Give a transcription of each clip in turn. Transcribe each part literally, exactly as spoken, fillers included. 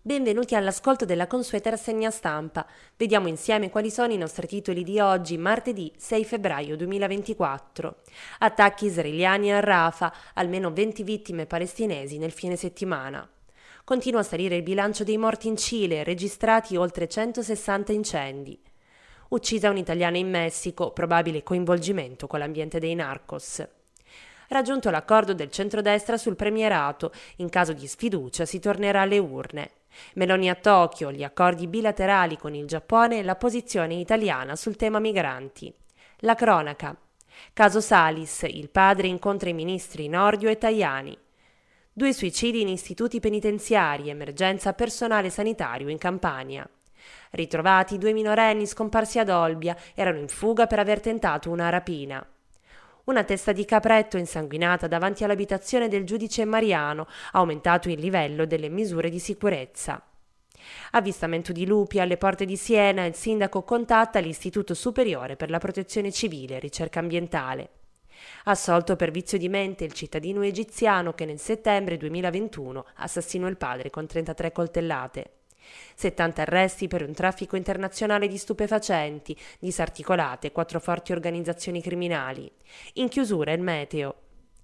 Benvenuti all'ascolto della consueta rassegna stampa. Vediamo insieme quali sono i nostri titoli di oggi, martedì sei febbraio duemilaventiquattro. Attacchi israeliani a Rafah, almeno venti vittime palestinesi nel fine settimana. Continua a salire il bilancio dei morti in Cile, registrati oltre centosessanta incendi. Uccisa un'italiana in Messico, probabile coinvolgimento con l'ambiente dei narcos. Raggiunto l'accordo del centrodestra sul premierato, in caso di sfiducia si tornerà alle urne. Meloni a Tokyo, gli accordi bilaterali con il Giappone e la posizione italiana sul tema migranti. La cronaca. Caso Salis, il padre incontra i ministri Nordio e Tajani. Due suicidi in istituti penitenziari, emergenza personale sanitario in Campania. Ritrovati due minorenni scomparsi ad Olbia, erano in fuga per aver tentato una rapina. Una testa di capretto insanguinata davanti all'abitazione del giudice Mariano, ha aumentato il livello delle misure di sicurezza. Avvistamento di lupi alle porte di Siena, il sindaco contatta l'Istituto Superiore per la Protezione Civile e Ricerca Ambientale. Assolto per vizio di mente il cittadino egiziano che nel settembre duemilaventuno assassinò il padre con trentatré coltellate. settanta arresti per un traffico internazionale di stupefacenti, disarticolate quattro forti organizzazioni criminali. In chiusura il meteo.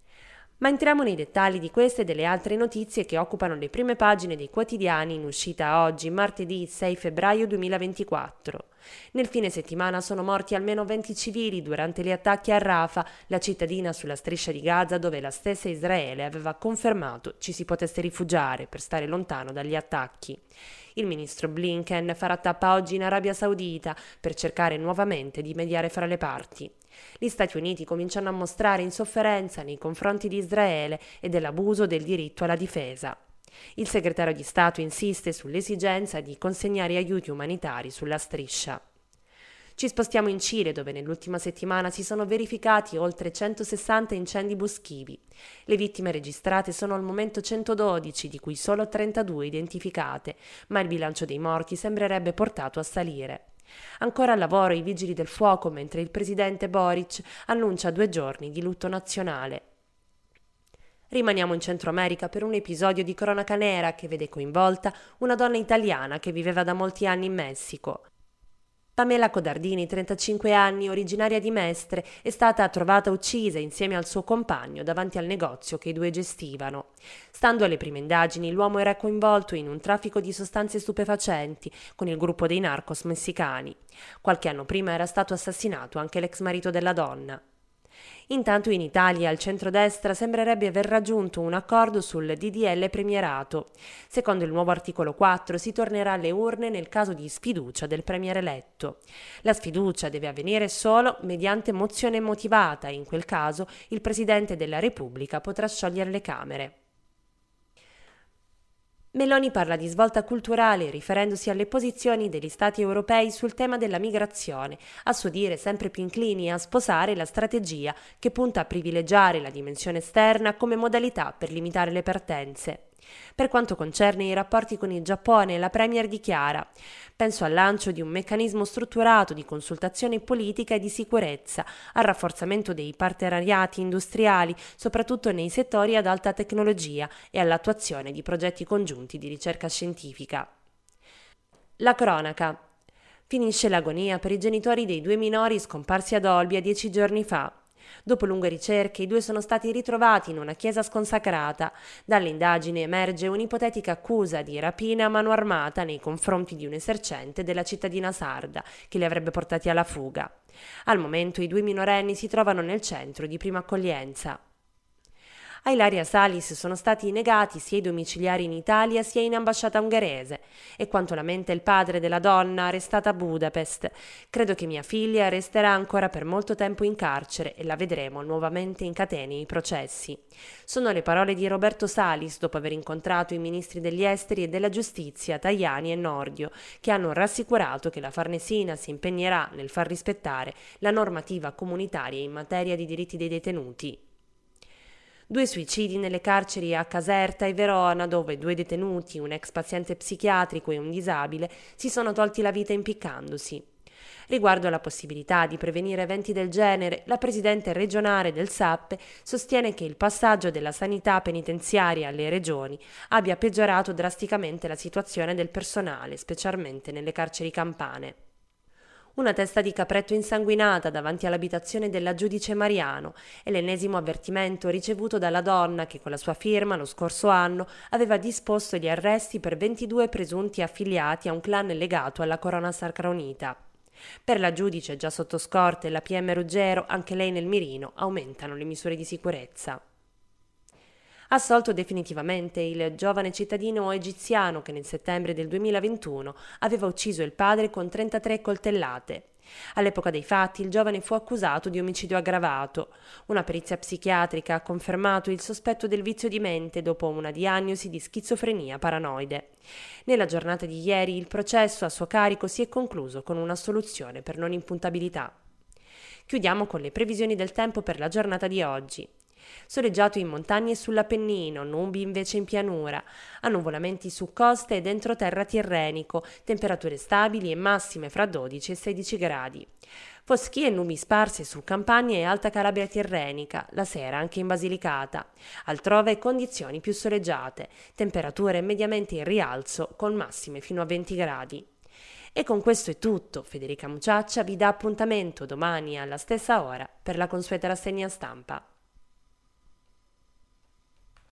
Ma entriamo nei dettagli di queste e delle altre notizie che occupano le prime pagine dei quotidiani in uscita oggi, martedì sei febbraio duemilaventiquattro. Nel fine settimana sono morti almeno venti civili durante gli attacchi a Rafah, la cittadina sulla striscia di Gaza dove la stessa Israele aveva confermato ci si potesse rifugiare per stare lontano dagli attacchi. Il ministro Blinken farà tappa oggi in Arabia Saudita per cercare nuovamente di mediare fra le parti. Gli Stati Uniti cominciano a mostrare insofferenza nei confronti di Israele e dell'abuso del diritto alla difesa. Il segretario di Stato insiste sull'esigenza di consegnare aiuti umanitari sulla striscia. Ci spostiamo in Cile, dove nell'ultima settimana si sono verificati oltre centosessanta incendi boschivi. Le vittime registrate sono al momento centododici, di cui solo trentadue identificate, ma il bilancio dei morti sembrerebbe portato a salire. Ancora al lavoro i vigili del fuoco, mentre il presidente Boric annuncia due giorni di lutto nazionale. Rimaniamo in Centro America per un episodio di cronaca nera che vede coinvolta una donna italiana che viveva da molti anni in Messico. Pamela Codardini, trentacinque anni, originaria di Mestre, è stata trovata uccisa insieme al suo compagno davanti al negozio che i due gestivano. Stando alle prime indagini, l'uomo era coinvolto in un traffico di sostanze stupefacenti con il gruppo dei narcos messicani. Qualche anno prima era stato assassinato anche l'ex marito della donna. Intanto in Italia il centrodestra sembrerebbe aver raggiunto un accordo sul D D L premierato. Secondo il nuovo articolo quattro si tornerà alle urne nel caso di sfiducia del premier eletto. La sfiducia deve avvenire solo mediante mozione motivata e in quel caso il Presidente della Repubblica potrà sciogliere le Camere. Meloni parla di svolta culturale riferendosi alle posizioni degli Stati europei sul tema della migrazione, a suo dire sempre più inclini a sposare la strategia che punta a privilegiare la dimensione esterna come modalità per limitare le partenze. Per quanto concerne i rapporti con il Giappone, la Premier dichiara: penso al lancio di un meccanismo strutturato di consultazione politica e di sicurezza, al rafforzamento dei partenariati industriali, soprattutto nei settori ad alta tecnologia, e all'attuazione di progetti congiunti di ricerca scientifica. La cronaca. Finisce l'agonia per i genitori dei due minori scomparsi ad Olbia dieci giorni fa. Dopo lunghe ricerche, i due sono stati ritrovati in una chiesa sconsacrata. Dalle indagini emerge un'ipotetica accusa di rapina a mano armata nei confronti di un esercente della cittadina sarda che li avrebbe portati alla fuga. Al momento i due minorenni si trovano nel centro di prima accoglienza. A Ilaria Salis sono stati negati sia i domiciliari in Italia sia in ambasciata ungherese. È quanto lamenta il padre della donna arrestata a Budapest. Credo che mia figlia resterà ancora per molto tempo in carcere e la vedremo nuovamente in catene ai processi. Sono le parole di Roberto Salis dopo aver incontrato i ministri degli esteri e della giustizia Tajani e Nordio, che hanno rassicurato che la Farnesina si impegnerà nel far rispettare la normativa comunitaria in materia di diritti dei detenuti. Due suicidi nelle carceri a Caserta e Verona, dove due detenuti, un ex paziente psichiatrico e un disabile, si sono tolti la vita impiccandosi. Riguardo alla possibilità di prevenire eventi del genere, la presidente regionale del S A P E sostiene che il passaggio della sanità penitenziaria alle regioni abbia peggiorato drasticamente la situazione del personale, specialmente nelle carceri campane. Una testa di capretto insanguinata davanti all'abitazione della giudice Mariano è l'ennesimo avvertimento ricevuto dalla donna che con la sua firma lo scorso anno aveva disposto gli arresti per ventidue presunti affiliati a un clan legato alla Corona Sacra Per la giudice già sotto scorta e la P M Ruggero, anche lei nel mirino, aumentano le misure di sicurezza. Assolto definitivamente il giovane cittadino egiziano che nel settembre del duemilaventuno aveva ucciso il padre con trentatré coltellate. All'epoca dei fatti il giovane fu accusato di omicidio aggravato. Una perizia psichiatrica ha confermato il sospetto del vizio di mente dopo una diagnosi di schizofrenia paranoide. Nella giornata di ieri il processo a suo carico si è concluso con un'assoluzione per non impuntabilità. Chiudiamo con le previsioni del tempo per la giornata di oggi. Soleggiato in montagna e sull'Appennino, nubi invece in pianura, annuvolamenti su coste ed entroterra tirrenico, temperature stabili e massime fra dodici e sedici gradi. Foschie e nubi sparse su Campania e Alta Calabria tirrenica, la sera anche in Basilicata. Altrove condizioni più soleggiate, temperature mediamente in rialzo con massime fino a venti gradi. E con questo è tutto. Federica Muciaccia vi dà appuntamento domani alla stessa ora per la consueta rassegna stampa.